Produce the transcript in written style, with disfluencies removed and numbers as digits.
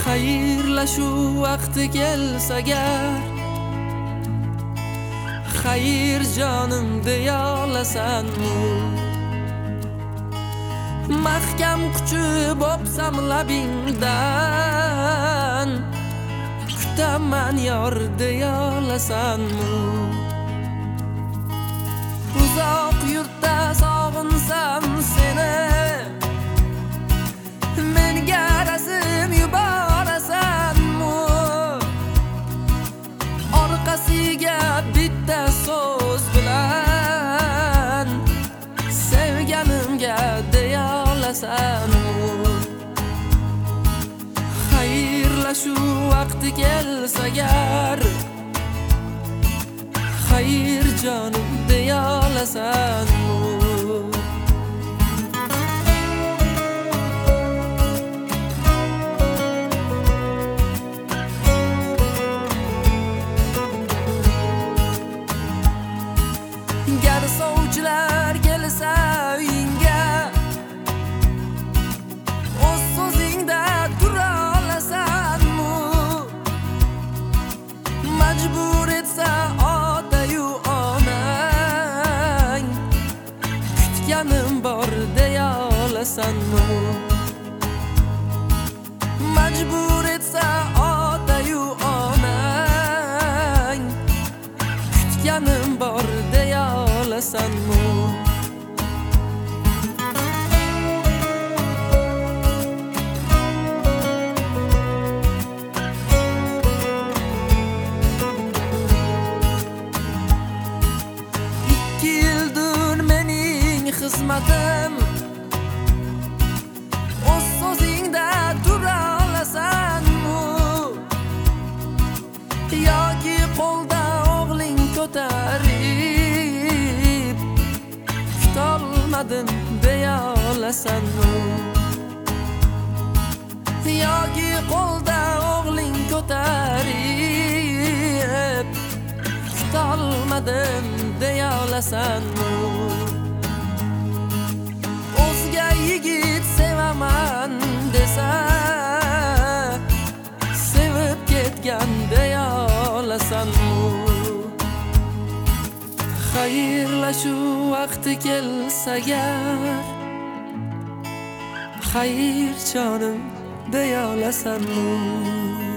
Xayrlashuv vaqti kelsa agar, xayr jonim deya olasanmi? Mahkam quchib o'psam labingdan, kutaman yor deya olasanmi? Uzoq yurtda sog'insam seni, menga rasm yuborasanmi? Orqasiga bitta so'z bilan sevganimga deya olasanmi? Xayrlashuv vaqti kelsa agar, xayr jonim deya olasanmi? Gar sovchilar kelsa uyingga, o'z so'zingda tura olasanmi? Majbur etsa ota-yu onang, kutganim bor deya olasanmi? Majbur etsa ota-yu onang, kutganim bor deya olasanmi? Ikki yildir mening xizmatim, o'z so'zingda tura olasanmi? Yoki qo'lda o'g'ling ko'tarib kutolmadim deya olasanmi? Yoki qo'lda o'g'ling ko'tarib kutolmadim deya olasanmi? O'zga yigit sevaman desa, sevib ketgan deya olasanmi? Xayrlashuv vaqti kelsa agar, xayr jonim deya olasanmi?